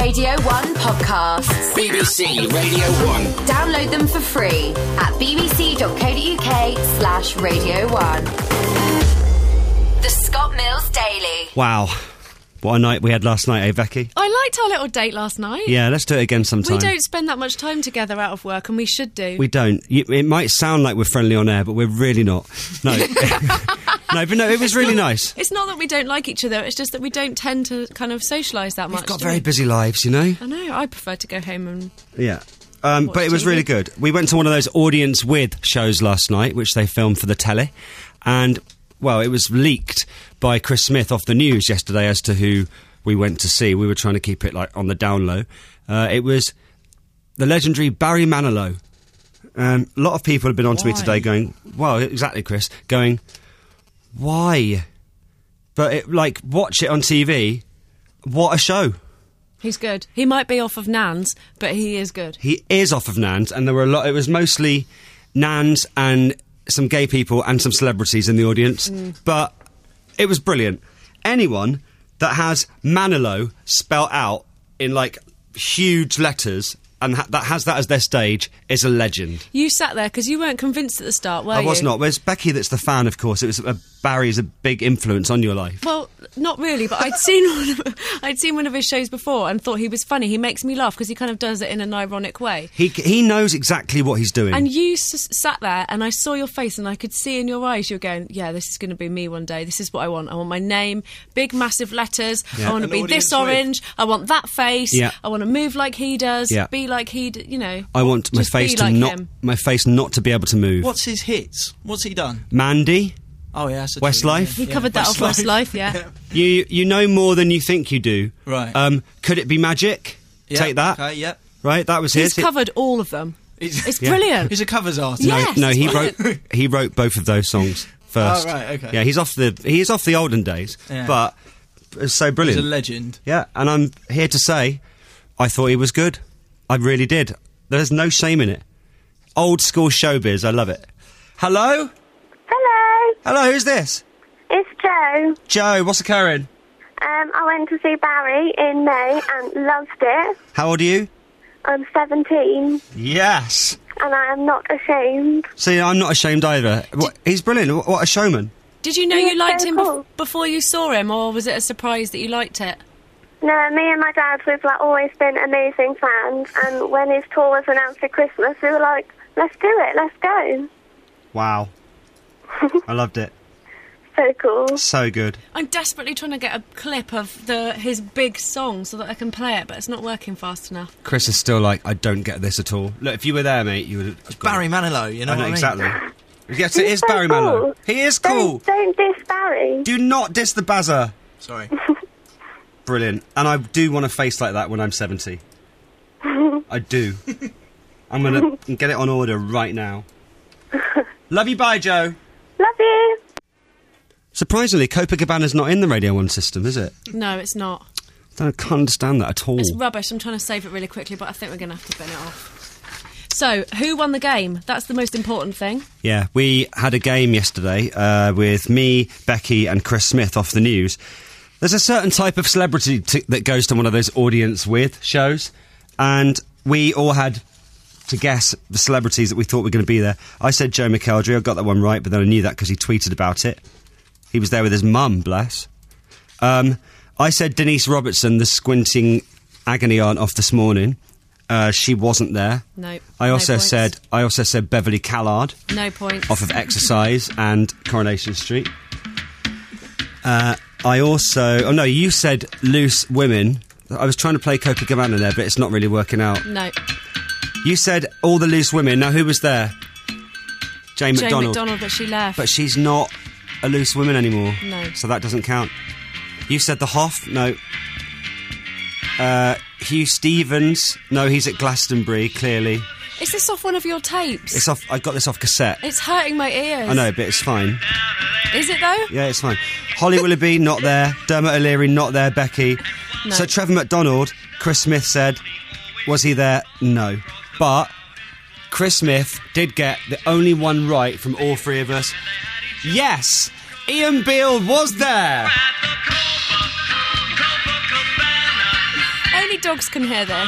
Radio 1 podcasts. BBC Radio 1. Download them for free at bbc.co.uk/Radio 1. The Scott Mills Daily. Wow. What a night we had last night, eh, Becky? I liked our little date last night. Yeah, let's do it again sometime. We don't spend that much time together out of work, and we should do. We don't. It might sound like we're friendly on air, but we're really not. No. No, it was really nice. It's not that we don't like each other, it's just that we don't tend to kind of socialise that much. We've got very busy lives, you know? I know, I prefer to go home and... Yeah. But it was really good. We went to one of those audience with shows last night, which they filmed for the telly, and... Well, it was leaked by Chris Smith off the news yesterday as to who we went to see. We were trying to keep it on the down low. It was the legendary Barry Manilow. A lot of people have been on to me today going, well, exactly, Chris, going, why? But watch it on TV. What a show. He's good. He might be off of Nans, but he is good. He is off of Nans, and there were it was mostly Nans and some gay people and some celebrities in the audience, but it was brilliant. Anyone that has Manilow spelt out in huge letters and that has that as their stage is a legend. You sat there because you weren't convinced at the start, were you? I was not. There's Becky that's the fan, of course. It was Barry's a big influence on your life. Well, not really, but I'd seen one of his shows before and thought he was funny. He makes me laugh because he kind of does it in an ironic way. He knows exactly what he's doing. And you sat there and I saw your face and I could see in your eyes you were going, yeah, this is going to be me one day. This is what I want. I want my name, big massive letters. Yeah. I want to be this orange. I want that face. Yeah. I want to move like he does. Yeah. Be like he, I want my face to not to be able to move. What's his hits? What's he done? Mandy. Oh, yeah. Westlife. He covered that off Westlife, yeah. You know more than you think you do. Right. Could It Be Magic? Yep. Take that. Okay, yep. Right, that was his. He's covered all of them. It's brilliant. He's a covers artist. Yes, no, he wrote both of those songs first. Oh, right, okay. Yeah, he's off the olden days, but it's so brilliant. He's a legend. Yeah, and I'm here to say I thought he was good. I really did. There's no shame in it. Old school showbiz, I love it. Hello? Hello. Hello, who's this? It's Jo. Jo, what's occurring? I went to see Barry in May and loved it. How old are you? I'm 17. Yes. And I am not ashamed. See, I'm not ashamed either. He's brilliant. What a showman. Did you know you liked him before you saw him, or was it a surprise that you liked it? No, me and my dad, we've always been amazing fans, and when his tour was announced for Christmas, we were like, let's do it, let's go. Wow. I loved it. So cool. So good. I'm desperately trying to get a clip of his big song so that I can play it, but it's not working fast enough. Chris is still like, I don't get this at all. Look, if you were there, mate, you would have... It's Barry Manilow, you know what I mean? Exactly. Yes, it is so Barry Manilow. He is cool. Don't diss Barry. Do not diss the Bazza. Sorry. Brilliant. And I do want a face like that when I'm 70. I do. I'm going to get it on order right now. Love you, bye, Jo. Love you. Surprisingly, Copacabana's not in the Radio 1 system, is it? No, it's not. I can't understand that at all. It's rubbish. I'm trying to save it really quickly, but I think we're going to have to bin it off. So, who won the game? That's the most important thing. Yeah, we had a game yesterday with me, Becky and Chris Smith off the news. There's a certain type of celebrity that goes to one of those audience with shows, and we all had to guess the celebrities that we thought were going to be there. I said Joe McElderry. I got that one right, but then I knew that because he tweeted about it. He was there with his mum, bless. I said Denise Robertson, the squinting agony aunt off This Morning. She wasn't there. No. I also said Beverly Callard. No points. Off of Exercise and Coronation Street. You said Loose Women. I was trying to play Copacabana there, but it's not really working out. No. You said All the Loose Women. Now, who was there? Jane McDonald. Jane McDonald, but she left. But she's not a Loose Woman anymore. No. So that doesn't count. You said The Hoff. No. Hugh Stevens. No, he's at Glastonbury, clearly. Is this off one of your tapes? It's off. I got this off cassette. It's hurting my ears. I know, but it's fine. Is it, though? Yeah, it's fine. Holly Willoughby, not there. Dermot O'Leary, not there. Becky. No. So Trevor McDonald, Chris Smith said, was he there? No. But Chris Smith did get the only one right from all three of us. Yes! Ian Beale was there! only dogs can hear this.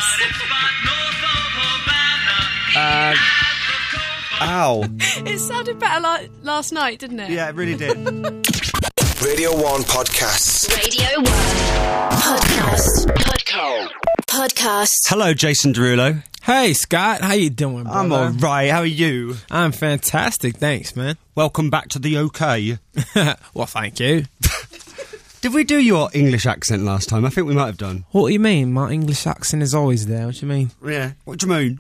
Ow. It sounded better last night, didn't it? Yeah, it really did. Radio 1 Podcasts. Radio 1 Podcast. Hello, Jason Derulo. Hey, Scott. How you doing, brother? I'm all right. How are you? I'm fantastic. Thanks, man. Welcome back to the OK. Well, thank you. Did we do your English accent last time? I think we might have done. What do you mean? My English accent is always there. What do you mean? Yeah. What do you mean?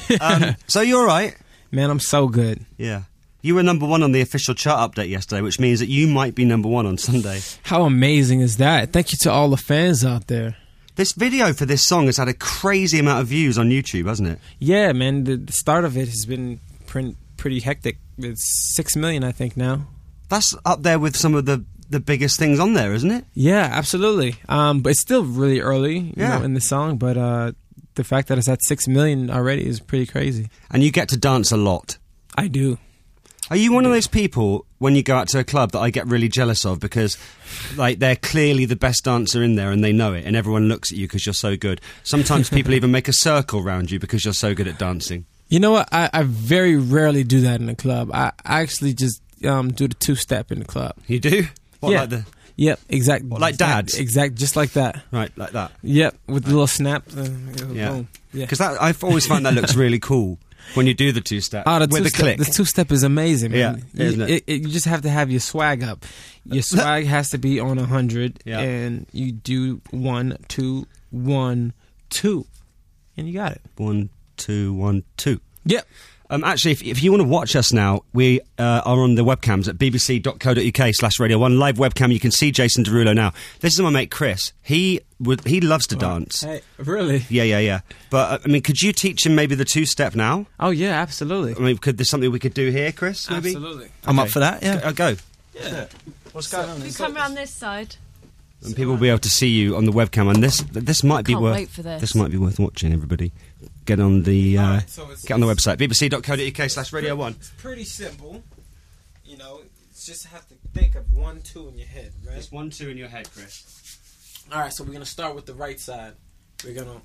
So you're all right? Man, I'm so good. Yeah. You were number 1 on the official chart update yesterday, which means that you might be number 1 on Sunday. How amazing is that? Thank you to all the fans out there. This video for this song has had a crazy amount of views on YouTube, hasn't it? Yeah, man. The start of it has been pretty hectic. It's 6 million, I think, now. That's up there with some of the biggest things on there, isn't it? Yeah, absolutely. But it's still really early, you know, in the song. But the fact that it's at 6 million already is pretty crazy. And you get to dance a lot. I do. Are you one of those people, when you go out to a club, that I get really jealous of because, like, they're clearly the best dancer in there and they know it, and everyone looks at you because you're so good? Sometimes people even make a circle around you because you're so good at dancing. You know what? I very rarely do that in a club. I actually just do the 2-step in the club. You do? What, yeah. like the... Yep, exactly. Like dads? Exact, just like that. Right, like that? Yep, with the little snap. Yeah. Boom. Yeah. Because I've always found that looks really cool when you do the 2-step with the click. The 2-step is amazing, man. Yeah, isn't it? You just have to have your swag up. Your swag has to be on 100, and you do 1, 2, 1, 2, and you got it. 1, 2, 1, 2. Yep. Actually, if you want to watch us now, we are on the webcams at bbc.co.uk/Radio 1 live webcam. You can see Jason Derulo now. This is my mate Chris. He loves to dance. Hey, really? Yeah. But I mean, could you teach him maybe the 2-step now? Oh yeah, absolutely. I mean, there's something we could do here, Chris? Maybe? Absolutely. I'm up for that. Yeah. Go. Yeah. What's going on? You come around this side. And people will be able to see you on the webcam, and this might be Can't worth. wait for this. This might be worth watching. Everybody, get on the get on the website bbc.co.uk/Radio 1. It's pretty simple. You know, it's just have to think of 1, 2 in your head, right? Just 1, 2 in your head, Chris. All right, so we're gonna start with the right side. We're gonna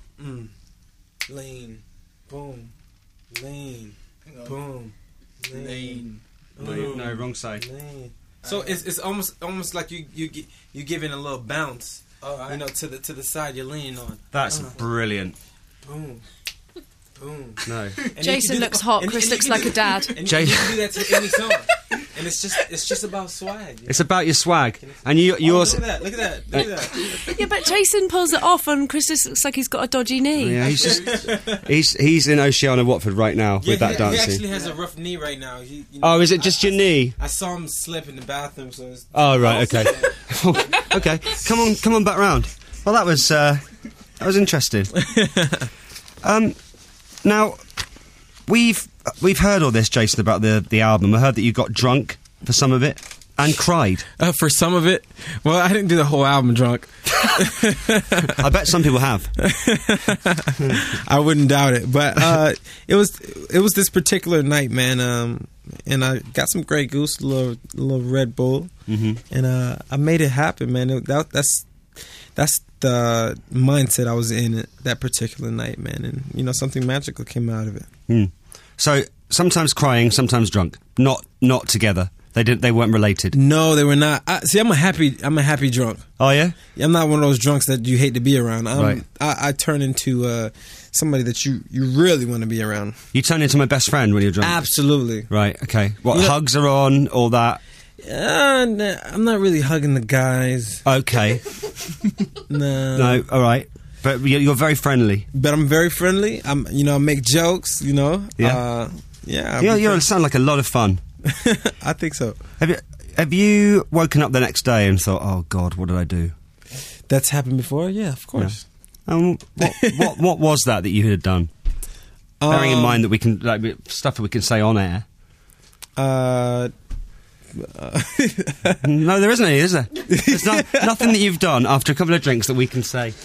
lean, boom, lean, boom, lean. No, wrong side. Lean. So it's almost like you giving a little bounce, you know, to the side you're leaning on. That's brilliant. Boom, boom. No, Jason looks hot. Chris looks like a dad. And you can do that to any song, and it's just about swag. It's about your swag, and yours. Look at that! Yeah, but Jason pulls it off, and Chris just looks like he's got a dodgy knee. Yeah, he's in Oceana Watford right now with that dancing. He actually has a rough knee right now. Oh, is it just your knee? I saw him slip in the bathroom, so. Oh right, okay, okay. Come on back round. Well, that was interesting. Now we've heard all this, Jason, about the album. I heard that you got drunk for some of it and cried. For some of it, well, I didn't do the whole album drunk. I bet some people have. I wouldn't doubt it, but it was this particular night, man. And I got some Grey Goose, a little Red Bull, and I made it happen, man. That's the mindset I was in that particular night, man. And you know, something magical came out of it. So sometimes crying, sometimes drunk, not together. They weren't related. No, they were not. See, I'm a happy drunk. Oh yeah? I'm not one of those drunks that you hate to be around. Right. I turn into somebody that you really want to be around. You turn into my best friend when you're drunk. Absolutely. Right. Okay. What, hugs are on? All that. Nah, I'm not really hugging the guys. Okay. No. All right. But you're very friendly. But I'm very friendly. I make jokes. You know. Yeah. Yeah. You sound like a lot of fun. I think so. Have you woken up the next day and thought, "Oh God, what did I do?" That's happened before. Yeah, of course. Yeah. What was that you had done? Bearing in mind that we can stuff that we can say on air. No, there isn't any, is there? There's nothing that you've done after a couple of drinks that we can say.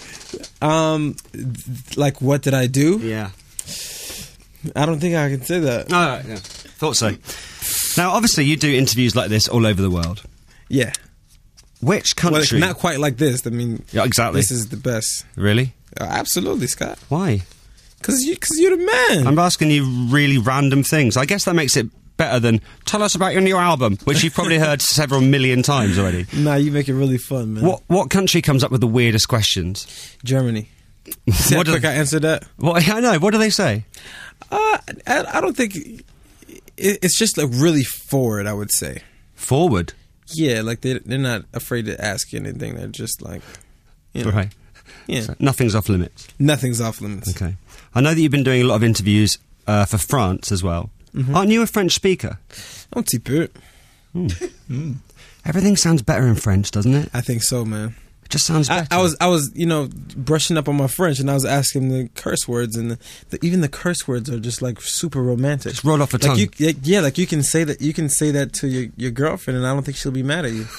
Like what did I do? Yeah. I don't think I can say that. Oh, yeah. Thought so. Now, obviously, you do interviews like this all over the world. Yeah. Which country? Well, not quite like this. I mean, yeah, exactly. This is the best. Really? Absolutely, Scott. Why? Because you're the man. I'm asking you really random things. I guess that makes it better than tell us about your new album, which you've probably heard several million times already. Nah, you make it really fun, man. What country comes up with the weirdest questions? Germany. See how quick I answered that? Well, I know. What do they say? I don't think... It's just like really forward, I would say. Forward? Yeah, like they're not afraid to ask you anything. They're just like... You know. Right. Yeah. So nothing's off limits. Nothing's off limits. Okay. I know that you've been doing a lot of interviews for France as well. Mm-hmm. Aren't you a French speaker? Un petit peu. Everything sounds better in French, doesn't it? I think so, man. It just sounds better. I was, brushing up on my French, and I was asking the curse words, and even the curse words are just like super romantic. Just roll off the tongue. Like you can say that. You can say that to your girlfriend, and I don't think she'll be mad at you.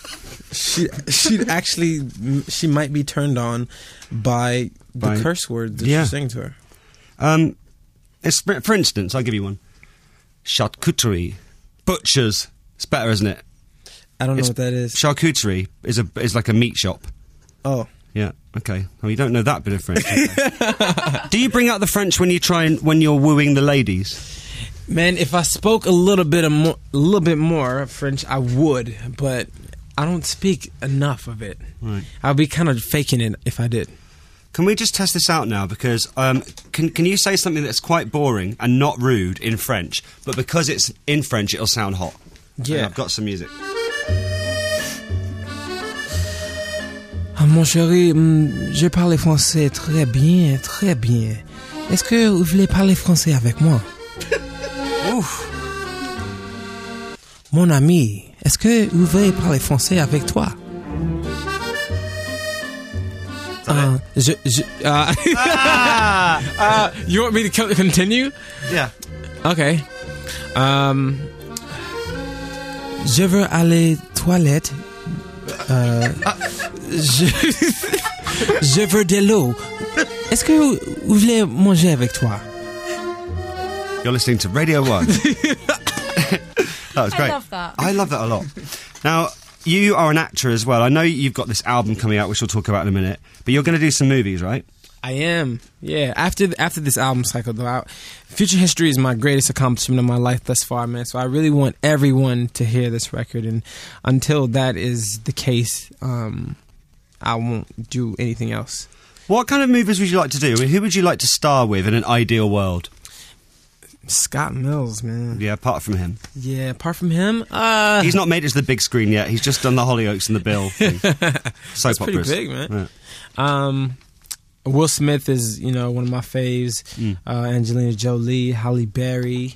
She might be turned on by the curse words that you're saying to her. For instance, I'll give you one. Charcuterie, butchers. It's better, isn't it? I don't know what that is. Charcuterie is like a meat shop. Oh, yeah. Okay. Well, you don't know that bit of French. Okay. Do you bring out the French when you're wooing the ladies? Man, if I spoke a little bit more French, I would, but I don't speak enough of it. Right. I'd be kind of faking it if I did. Can we just test this out now? Because can you say something that's quite boring and not rude in French, but because it's in French, it'll sound hot? Yeah. And I've got some music. Mon chéri, je parle français très bien, très bien. Est-ce que vous voulez parler français avec moi? Ouf. Mon ami, est-ce que vous voulez parler français avec toi? You want me to continue? Yeah. Okay. Je veux aller toilette. Je veux de l'eau. Est-ce que vous voulez manger avec toi? You're listening to Radio 1. That was great. I love that a lot. Now, you are an actor as well. I know you've got this album coming out, which we'll talk about in a minute, but you're going to do some movies, right? I am, yeah. After this album cycle, though, Future History is my greatest accomplishment of my life thus far, man. So I really want everyone to hear this record, and until that is the case, I won't do anything else. What kind of movies would you like to do? I mean, who would you like to star with in an ideal world? Scott Mills, man. Yeah, apart from him. Yeah, apart from him, he's not made it to the big screen yet. He's just done the Hollyoaks and the Bill thing. Soap operas. Pretty big, man. Yeah. Will Smith is, one of my faves. Angelina Jolie, Halle Berry,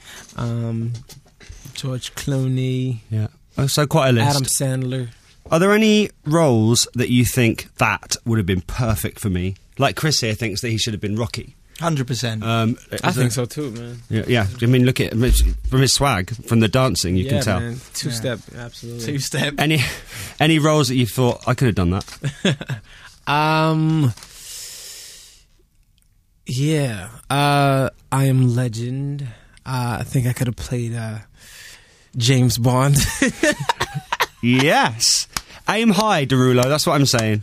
George Clooney. Yeah. Oh, so quite a list. Adam Sandler. Are there any roles that you think that would have been perfect for me? Like Chris here thinks that he should have been Rocky. 100%. I think so too, man. Yeah. I mean, look at from his swag, from the dancing, you can tell. Man. Two-step, absolutely. Two-step. Any roles that you thought I could have done that? Yeah. I Am Legend. I think I could have played James Bond. Yes. Aim high, Derulo. That's what I'm saying.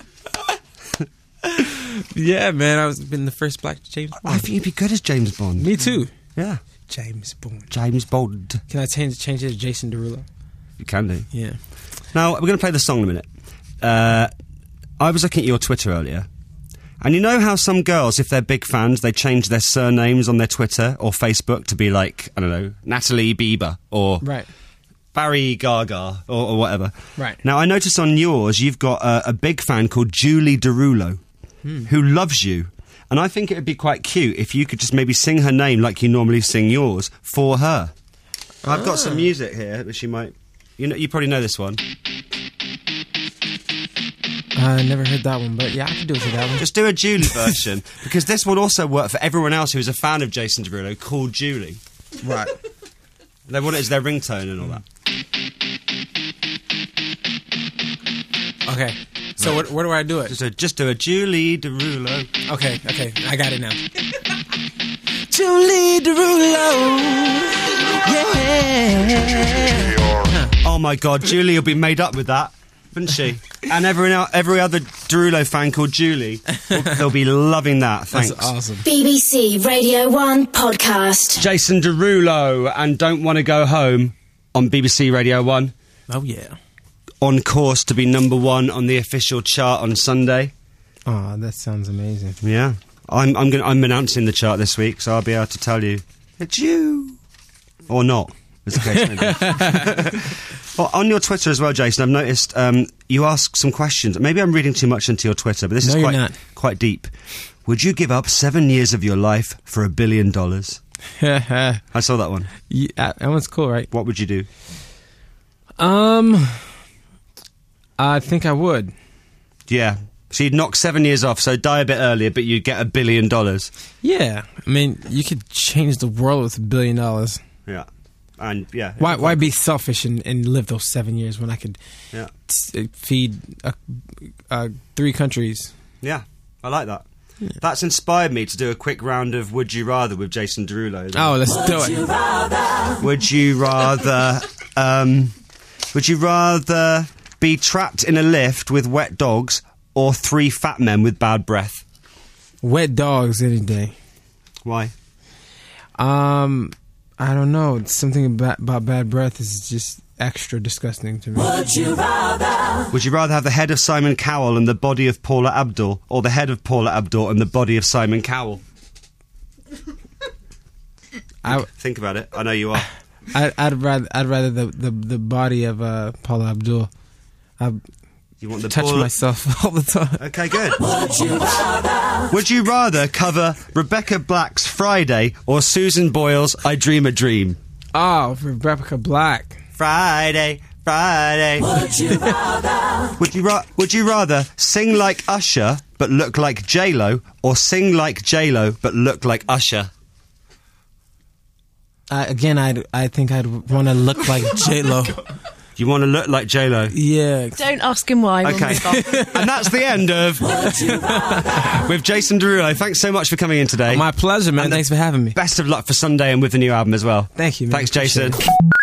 Yeah, man. I've been the first black James Bond. I think you'd be good as James Bond. Me too. Yeah. James Bond. James Bond. Can I change it to Jason Derulo? You can do. Yeah. Now, we're going to play the song in a minute. I was looking at your Twitter earlier. And you know how some girls, if they're big fans, they change their surnames on their Twitter or Facebook to be like, I don't know, Natalie Bieber or right. Barry Gaga or whatever. Right. Now, I noticed on yours, you've got a big fan called Julie Derulo who loves you. And I think it would be quite cute if you could just maybe sing her name like you normally sing yours for her. I've got some music here that she might... You probably know this one. I never heard that one, but yeah, I can do it for that one. Just do a Julie version, because this will also work for everyone else who's a fan of Jason Derulo called Julie. Right. They want it as their ringtone and all that. Okay. So right. Where do I do it? Just do a Julie Derulo. Okay. I got it now. Julie Derulo. Yeah. Oh my God, Julie will be made up with that. wouldn't she? And every other Derulo fan called Julie, they'll be loving that. Thanks. That's awesome. BBC Radio 1 podcast. Jason Derulo and Don't Want to Go Home on BBC Radio 1. Oh, yeah. On course to be number 1 on the official chart on Sunday. Oh, that sounds amazing. Yeah. I'm announcing the chart this week, so I'll be able to tell you it's you. Or not, as the case may be. Well, on your Twitter as well, Jason, I've noticed you ask some questions. Maybe I'm reading too much into your Twitter, but this is quite deep. Would you give up 7 years of your life for $1 billion? I saw that one. Yeah, that one's cool, right? What would you do? I think I would. Yeah. So you'd knock 7 years off, so die a bit earlier, but you'd get $1 billion. Yeah. I mean, you could change the world with $1 billion. Yeah. And, yeah. Why be selfish and live those 7 years when I could feed 3 countries? Yeah. I like that. Yeah. That's inspired me to do a quick round of Would You Rather with Jason Derulo. Oh, let's do it. Would you rather be trapped in a lift with wet dogs or 3 fat men with bad breath? Wet dogs any day. Why? I don't know. It's something about bad breath is just extra disgusting to me. Would you rather have the head of Simon Cowell and the body of Paula Abdul, or the head of Paula Abdul and the body of Simon Cowell? Think about it. I know you are. I'd rather the body of Paula Abdul. You want the touch myself all the time. Okay, good. Would you rather cover Rebecca Black's Friday or Susan Boyle's I Dream a Dream? Oh, Rebecca Black. Friday. Would you rather sing like Usher but look like J-Lo, or sing like J-Lo but look like Usher? Again, I think I'd want to look like J-Lo. You want to look like J-Lo? Yeah. Don't ask him why. Okay. And that's the end of with Jason Derulo. Thanks so much for coming in today. My pleasure, man. Thanks for having me. Best of luck for Sunday and with the new album as well. Thank you, man. Thanks, Jason.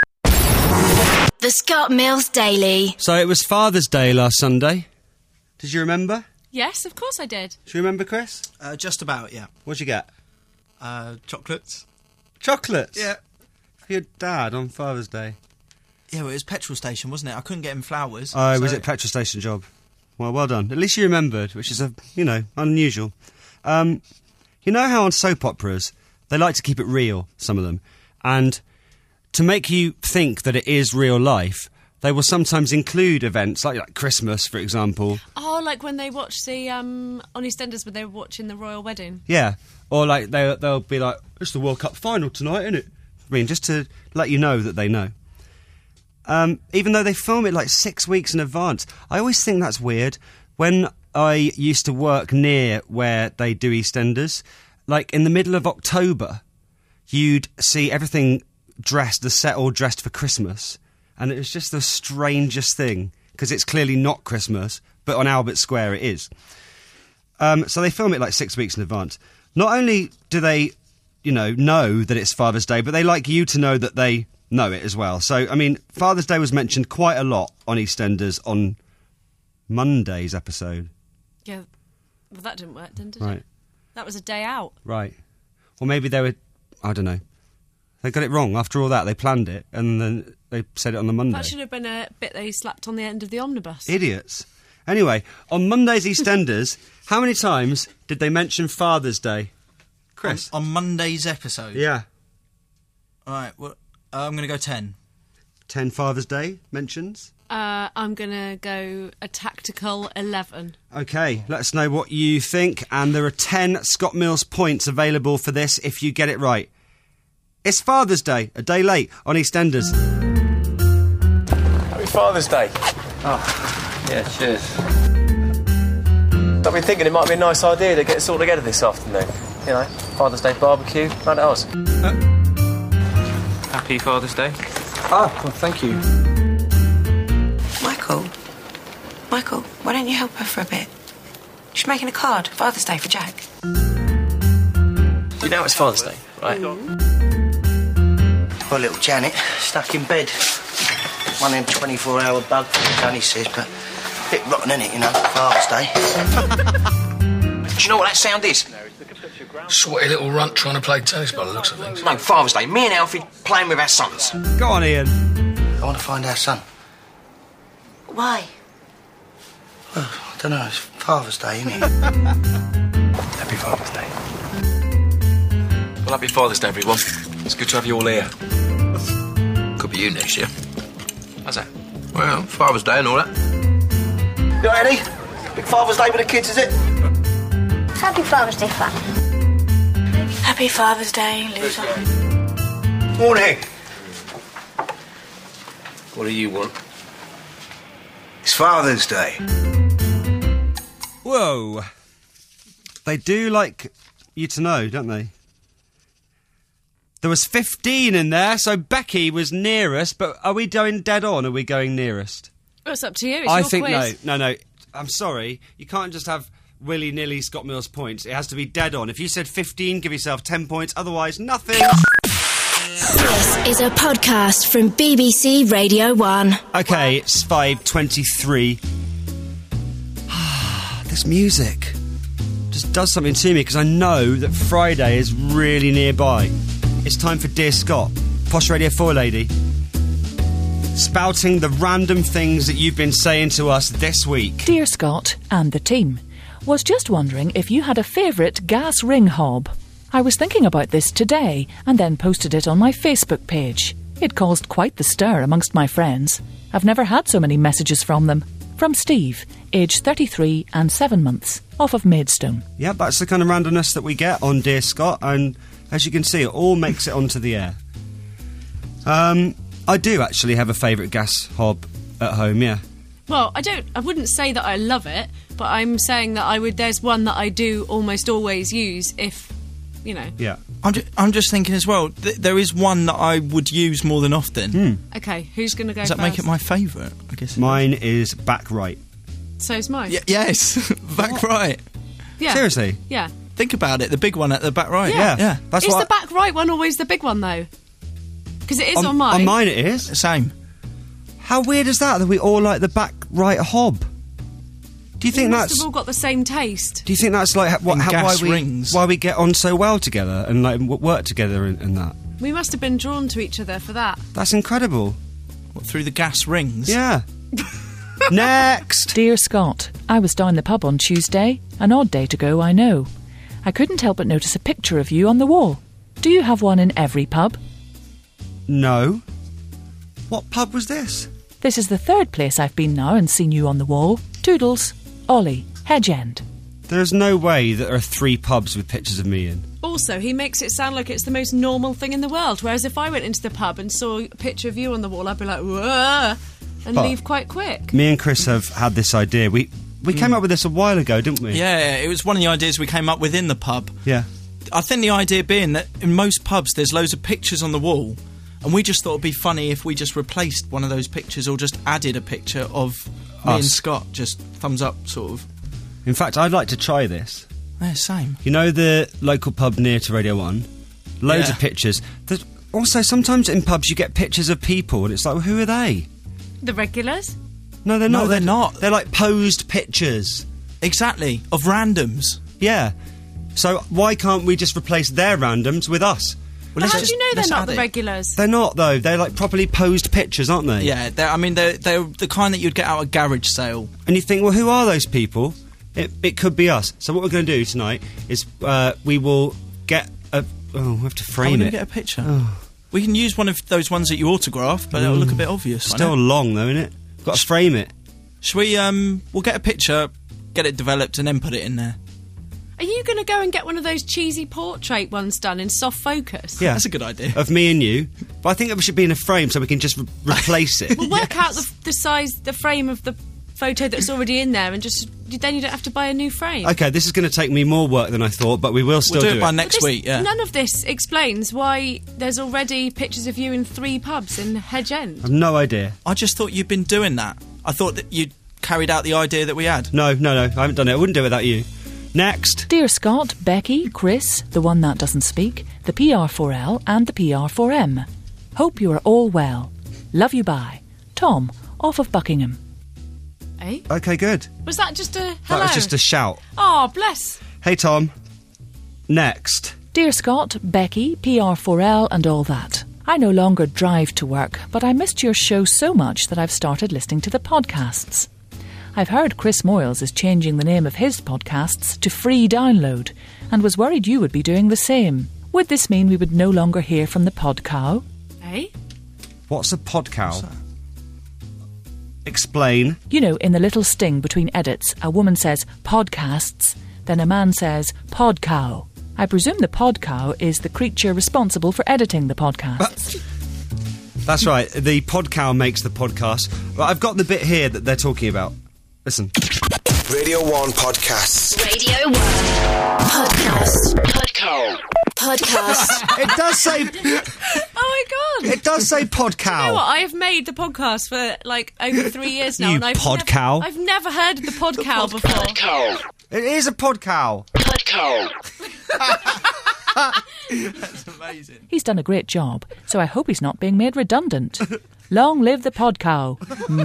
The Scott Mills Daily. So it was Father's Day last Sunday. Did you remember? Yes, of course I did. Do you remember, Chris? Just about, yeah. What'd you get? Chocolates. Chocolates? Yeah. For your dad on Father's Day? Yeah, well, it was petrol station, wasn't it? I couldn't get him flowers. Oh, was it petrol station job? Well done. At least you remembered, which is, unusual. You know how on soap operas, they like to keep it real, some of them. And to make you think that it is real life, they will sometimes include events, like Christmas, for example. Oh, like when they watch the, on EastEnders, when they were watching the royal wedding. Yeah. Or like they'll be like, it's the World Cup final tonight, isn't it? I mean, just to let you know that they know. Even though they film it like 6 weeks in advance. I always think that's weird. When I used to work near where they do EastEnders, like in the middle of October, you'd see everything dressed, the set all dressed for Christmas. And it was just the strangest thing, because it's clearly not Christmas, but on Albert Square it is. So they film it like 6 weeks in advance. Not only do they, know that it's Father's Day, but they like you to know that they know it as well. So, I mean, Father's Day was mentioned quite a lot on EastEnders on Monday's episode. Yeah, well, that didn't work, did Right. it? That was a day out. Right. Or maybe they were, I don't know. They got it wrong. After all that, they planned it, and then they said it on the Monday. That should have been a bit they slapped on the end of the omnibus. Idiots. Anyway, on Monday's EastEnders, how many times did they mention Father's Day? Chris? On Monday's episode? Yeah. All right, well, I'm going to go 10. 10 Father's Day mentions? I'm going to go a tactical 11. OK, let us know what you think, and there are 10 Scott Mills points available for this if you get it right. It's Father's Day, a day late, on EastEnders. Happy Father's Day. Oh, yeah, cheers. I've been thinking it might be a nice idea to get us all together this afternoon. Father's Day barbecue, round at ours. Happy Father's Day. Oh, well, thank you. Michael, why don't you help her for a bit? She's making a card, Father's Day for Jack. You know it's Father's Day, right? Poor little Janet, stuck in bed. One of them 24-hour bug, Danny says, but Bit rotten, innit, you know, Father's Day. Do you know what that sound is? Sweaty little runt trying to play tennis by the looks of things. No, Father's Day. Me and Alfie playing with our sons. Go on, Ian. I want to find our son. Why? Well, I don't know, it's Father's Day, isn't it? Happy Father's Day. Well, happy Father's Day, everyone. It's good to have you all here. Could be you next year. How's that? Well, Father's Day and all that. You ready? Big Father's Day with the kids, is it? Happy Father's Day, Fat. Happy Father's Day, loser. Morning. What do you want? It's Father's Day. Whoa. They do like you to know, don't they? There was 15 in there, so Becky was nearest, but are we going dead on, or are we going nearest? Well, it's up to you. It's I your think quiz. no. I'm sorry. You can't just have willy-nilly Scott Mills points. It has to be dead on. If you said 15, give yourself 10 points. Otherwise, nothing. This is a podcast from BBC Radio 1. Okay, it's 5:23. This music just does something to me because I know that Friday is really nearby. It's time for Dear Scott, Posh Radio 4 lady, spouting the random things that you've been saying to us this week. Dear Scott and the team, was just wondering if you had a favourite gas ring hob. I was thinking about this today and then posted it on my Facebook page. It caused quite the stir amongst my friends. I've never had so many messages from them. From Steve, aged 33 and 7 months, off of Maidstone. Yep, that's the kind of randomness that we get on Dear Scott, and as you can see, it all makes it onto the air. I do actually have a favourite gas hob at home, yeah. Well, I wouldn't say that I love it, but I'm saying that there's one that I do almost always use if, you know. Yeah. I'm just thinking as well, there is one that I would use more than often. Okay, who's going to go Does that first? make it my favourite? I guess. Mine is Back Right. So's mine. Yes, Back Right. Yeah. Seriously? Yeah. Think about it, the big one at the back right. Yeah. That's is what the back right one always the big one, though? Because it is on mine. On mine it is. Same. How weird is that we all like the back right hob? Do you think We that's... must have all got the same taste. Do you think that's like why we get on so well together and like work together and that? We must have been drawn to each other for that. That's incredible. What, through the gas rings? Yeah. Next! Dear Scott, I was down the pub on Tuesday. An odd day to go, I know. I couldn't help but notice a picture of you on the wall. Do you have one in every pub? No. What pub was this? This is the third place I've been now and seen you on the wall. Toodles, Ollie, Hedge End. There's no way that there are 3 pubs with pictures of me in. Also, he makes it sound like it's the most normal thing in the world, whereas if I went into the pub and saw a picture of you on the wall, I'd be like, whoa, and leave quite quick. Me and Chris have had this idea. We came up with this a while ago, didn't we? Yeah, it was one of the ideas we came up with in the pub. Yeah. I think the idea being that in most pubs there's loads of pictures on the wall, and we just thought it'd be funny if we just replaced one of those pictures or just added a picture of me and Scott, just thumbs up sort of. In fact, I'd like to try this. Yeah, same. You know the local pub near to Radio 1? Loads of pictures. There's also, sometimes in pubs you get pictures of people and it's like, well, who are they? The regulars? No, they're not. They're like posed pictures. Exactly. Of randoms. Yeah. So why can't we just replace their randoms with us? Well, how do you know they're not the regulars? They're not, though. They're like properly posed pictures, aren't they? Yeah, they're the kind that you'd get out of a garage sale. And you think, well, who are those people? It could be us. So what we're going to do tonight is we will get a... Oh, we have to frame it. We're going to get a picture. Oh. We can use one of those ones that you autograph, but it'll look a bit obvious. Still long, though, isn't it? Got to frame it. Shall we, we'll get a picture, get it developed, and then put it in there. Are you going to go and get one of those cheesy portrait ones done in soft focus? Yeah. That's a good idea. Of me and you. But I think it should be in a frame so we can just replace it. We'll work out the size, the frame of the photo that's already in there, and then you don't have to buy a new frame. Okay, this is going to take me more work than I thought, but we will still do it by next week, yeah. None of this explains why there's already pictures of you in 3 pubs in Hedge End. I've no idea. I just thought you'd been doing that. I thought that you'd carried out the idea that we had. No, I haven't done it. I wouldn't do it without you. Next. Dear Scott, Becky, Chris, the one that doesn't speak, the PR4L and the PR4M. Hope you are all well. Love you, bye. Tom, off of Buckingham. Eh? Okay, good. Was that just a hello? That was just a shout. Oh, bless. Hey, Tom. Next. Dear Scott, Becky, PR4L and all that. I no longer drive to work, but I missed your show so much that I've started listening to the podcasts. I've heard Chris Moyles is changing the name of his podcasts to Free Download and was worried you would be doing the same. Would this mean we would no longer hear from the podcow? Eh? What's a podcow? Explain. You know, in the little sting between edits, a woman says podcasts, then a man says podcow. I presume the podcow is the creature responsible for editing the podcasts. That's right. The podcow makes the podcast. Well, I've got the bit here that they're talking about. Listen. Radio 1 Podcasts. Radio 1 Podcast. Podcast. It does say... Oh my God. It does say podcow. You know what? I have made the podcast for like over 3 years now. You and podcow. I've never heard of the podcow before. Podcow. It is a podcow. Podcow. That's amazing. He's done a great job, so I hope he's not being made redundant. Long live the podcow.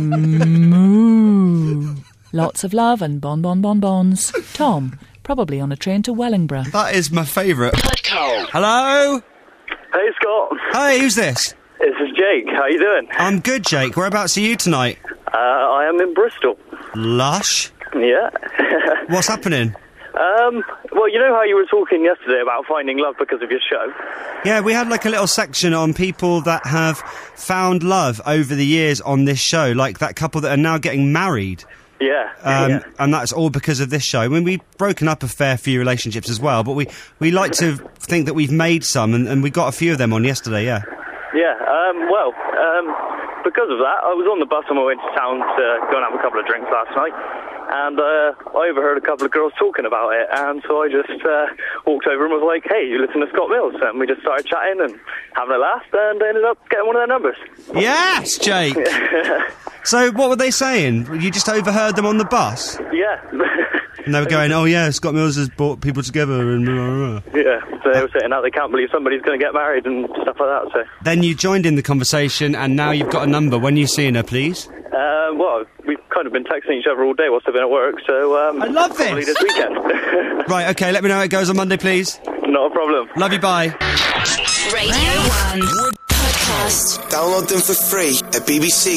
Moo. Lots of love and bonbons. Tom, probably on a train to Wellingborough. That is my favourite. Podcow. Hello? Hey, Scott. Hi, who's this? This is Jake. How you doing? I'm good, Jake. Whereabouts are you tonight? I am in Bristol. Lush? Yeah. What's happening? Well, you know how you were talking yesterday about finding love because of your show? Yeah, we had like a little section on people that have found love over the years on this show, like that couple that are now getting married. Yeah. And that's all because of this show. I mean, we've broken up a fair few relationships as well, but we like to think that we've made some, and we got a few of them on yesterday, yeah. Yeah, because of that, I was on the bus on my way to town to go and have a couple of drinks last night, and I overheard a couple of girls talking about it, and so I just walked over and was like, hey, you listen to Scott Mills? And we just started chatting and having a laugh, and I ended up getting one of their numbers. Yes, Jake! So what were they saying? You just overheard them on the bus? Yeah. And they were going, oh yeah, Scott Mills has brought people together and blah, blah, blah. Yeah, so they were saying how they can't believe somebody's going to get married and stuff like that, so... Then you joined in the conversation, and now you've got a number. When are you seeing her, please? Well, we've kind of been texting each other all day whilst I've been at work, so... I love this! Probably this weekend. Right, OK, let me know how it goes on Monday, please. Not a problem. Love you, bye. Radio 1 Podcast. Download them for free at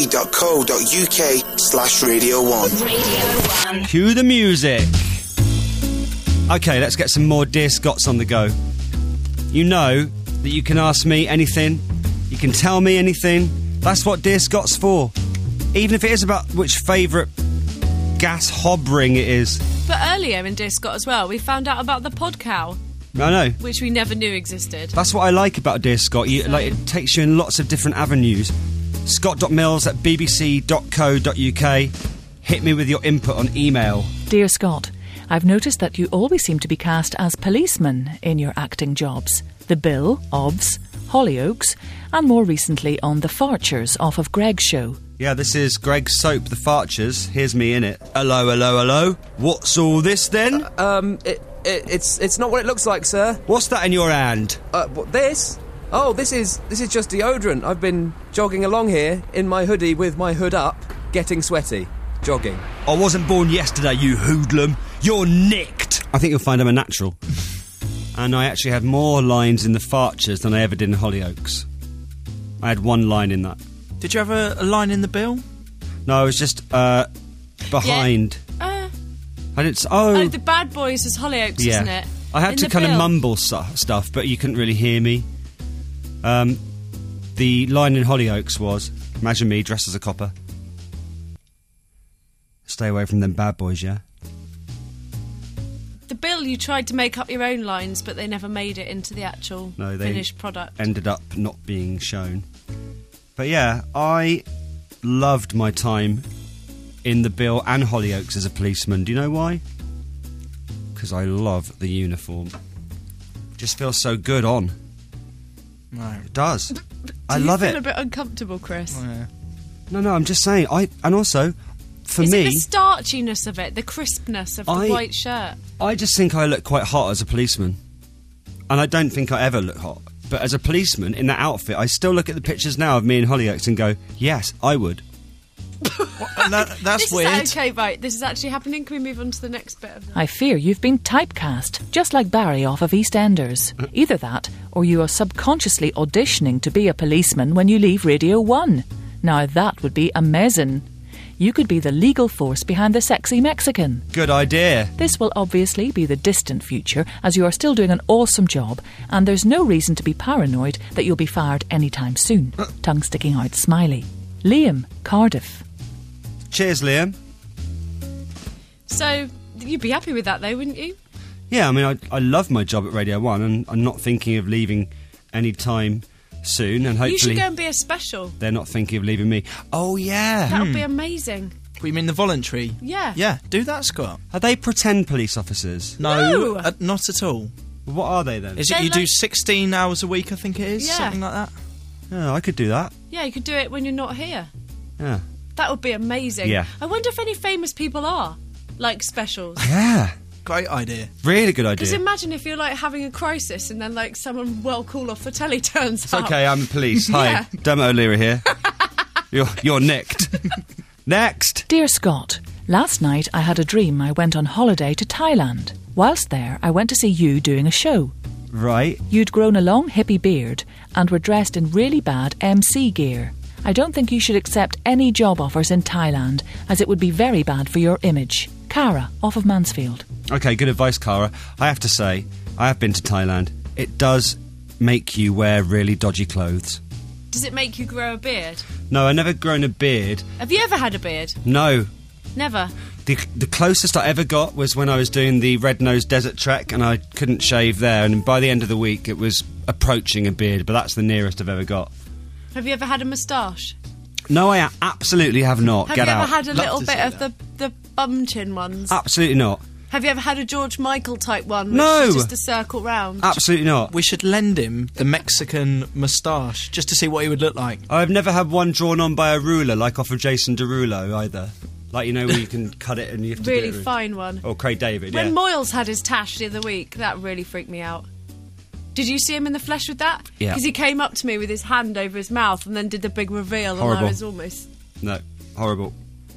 bbc.co.uk/Radio1. Radio 1. Cue the music. OK, let's get some more Dear Scotts on the go. You know that you can ask me anything. You can tell me anything. That's what Dear Scott's for. Even if it is about which favourite gas hob ring it is. But earlier in Dear Scott as well, we found out about the podcow. I know. Which we never knew existed. That's what I like about Dear Scott. It takes you in lots of different avenues. scott.mills@bbc.co.uk. Hit me with your input on email. Dear Scott, I've noticed that you always seem to be cast as policemen in your acting jobs. The Bill, Obs, Hollyoaks, and more recently on The Farchers off of Greg's show. Yeah, this is Greg's soap, The Farchers. Here's me in it. Hello, hello, hello. What's all this then? It's not what it looks like, sir. What's that in your hand? What, this? Oh, this is just deodorant. I've been jogging along here in my hoodie with my hood up, getting sweaty. Jogging. I wasn't born yesterday, you hoodlum. You're nicked. I think you'll find I'm a natural. And I actually had more lines in The Farchers than I ever did in Hollyoaks. I had one line in that. Did you have a line in the bill? No, I was just behind. Yeah. I didn't. Oh, the Bad Boys is Hollyoaks, yeah. isn't it? I had in to kind of mumble stuff, but you couldn't really hear me. The line in Hollyoaks was, imagine me dressed as a copper. Stay away from them bad boys, yeah? The Bill, you tried to make up your own lines, but they never made it into the actual finished product. Ended up not being shown. But yeah, I loved my time in the Bill and Hollyoaks as a policeman. Do you know why? Because I love the uniform. Just feels so good on. No. It does. I Do love you it. feel a bit uncomfortable, Chris? Oh, yeah. No, I'm just saying. And also, for Is me, it the starchiness of it, the crispness of the white shirt? I just think I look quite hot as a policeman. And I don't think I ever look hot. But as a policeman, in that outfit, I still look at the pictures now of me in Hollyoaks and go, yes, I would. That's weird. Okay, right, this is actually happening. Can we move on to the next bit of that? I fear you've been typecast, just like Barry off of EastEnders. Either that, or you are subconsciously auditioning to be a policeman when you leave Radio 1. Now that would be amazing. You could be the legal force behind the sexy Mexican. Good idea. This will obviously be the distant future, as you are still doing an awesome job, and there's no reason to be paranoid that you'll be fired anytime soon. Tongue sticking out smiley. Liam, Cardiff. Cheers, Liam. So, you'd be happy with that though, wouldn't you? Yeah, I mean, I love my job at Radio 1, and I'm not thinking of leaving any time soon, and hopefully... You should go and be a special. They're not thinking of leaving me. Oh, yeah. That would be amazing. You mean the voluntary? Yeah. Yeah, do that, Scott. Are they pretend police officers? No. Not at all. What are they then? Is it you do 16 hours a week, I think it is? Yeah. Something like that? Oh, I could do that. Yeah, you could do it when you're not here. Yeah. That would be amazing. Yeah. I wonder if any famous people are, like, specials. Yeah. Great idea. Really good idea. Because imagine if you're, like, having a crisis and then, like, someone well cool off the telly turns up. It's okay, I'm the police. Hi, Yeah. Dermot O'Leary here. You're nicked. Next. Dear Scott, last night I had a dream I went on holiday to Thailand. Whilst there, I went to see you doing a show. Right. You'd grown a long hippie beard and were dressed in really bad MC gear. I don't think you should accept any job offers in Thailand, as it would be very bad for your image. Cara, off of Mansfield. Okay, good advice, Cara. I have to say, I have been to Thailand. It does make you wear really dodgy clothes. Does it make you grow a beard? No, I never grown a beard. Have you ever had a beard? No. Never? The closest I ever got was when I was doing the Red Nose Desert Trek, and I couldn't shave there, and by the end of the week it was approaching a beard, but that's the nearest I've ever got. Have you ever had a moustache? No, I absolutely have not. Have Get you out. ever had a little bit of the bum chin ones? Absolutely not. Have you ever had a George Michael type one? Which No. is just a circle round? Absolutely not. We should lend him the Mexican moustache just to see what he would look like. I've never had one drawn on by a ruler, like off of Jason Derulo, either. Like, you know, where you can cut it and you have to Really do it. fine one. Or Craig David, When yeah. Moyles had his tash the other week, that really freaked me out. Did you see him in the flesh with that? Yeah. Because he came up to me with his hand over his mouth and then did the big reveal, Horrible. and I was almost... No, horrible.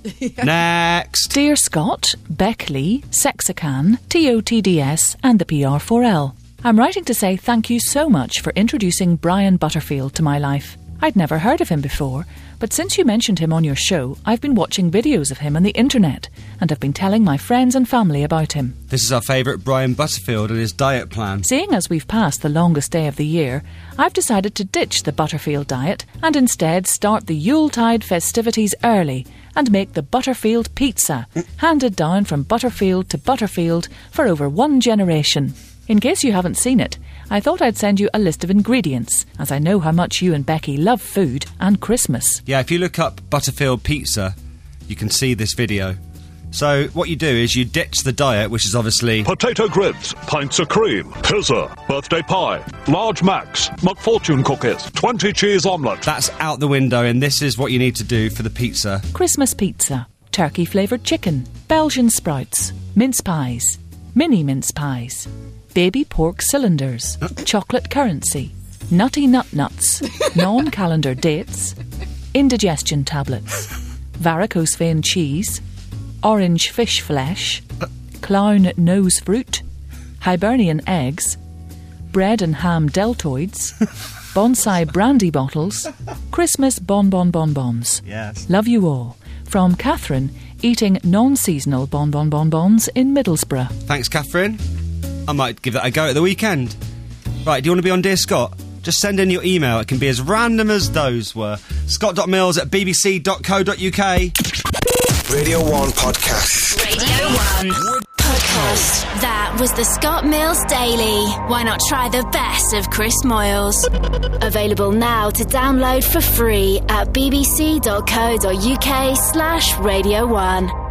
Next. Dear Scott, Beckley, Sexican, TOTDS and the PR4L. I'm writing to say thank you so much for introducing Brian Butterfield to my life. I'd never heard of him before, but since you mentioned him on your show, I've been watching videos of him on the internet and have been telling my friends and family about him. This is our favourite Brian Butterfield and his diet plan. Seeing as we've passed the longest day of the year, I've decided to ditch the Butterfield diet and instead start the Yuletide festivities early and make the Butterfield pizza, handed down from Butterfield to Butterfield for over one generation. In case you haven't seen it, I thought I'd send you a list of ingredients, as I know how much you and Becky love food and Christmas. Yeah, if you look up Butterfield pizza, you can see this video. So what you do is you ditch the diet, which is obviously... Potato grids, pints of cream, pizza, birthday pie, large Macs, McFortune cookies, 20 cheese omelette. That's out the window, and this is what you need to do for the pizza. Christmas pizza, turkey-flavoured chicken, Belgian sprouts, mince pies, mini mince pies, baby pork cylinders, chocolate currency, nutty nut nuts, non-calendar dates, indigestion tablets, varicose vein cheese, orange fish flesh, clown nose fruit, Hibernian eggs, bread and ham deltoids, bonsai brandy bottles, Christmas bonbons. Yes. Love you all. From Catherine, eating non-seasonal bonbons in Middlesbrough. Thanks, Catherine. I might give that a go at the weekend. Right, do you want to be on Dear Scott? Just send in your email. It can be as random as those were. scott.mills@bbc.co.uk. Radio 1 Podcast. Radio 1 Podcast. That was the Scott Mills Daily. Why not try the best of Chris Moyles? Available now to download for free at bbc.co.uk/Radio 1.